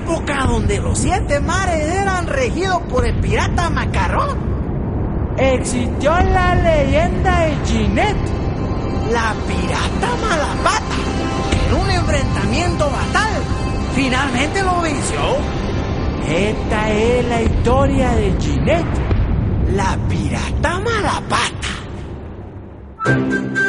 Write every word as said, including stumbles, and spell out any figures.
época donde los siete mares eran regidos por el pirata Macarrón, existió la leyenda de Ginette, la pirata Malapata, que en un enfrentamiento fatal finalmente lo venció. Esta es la historia de Ginette, la pirata Malapata.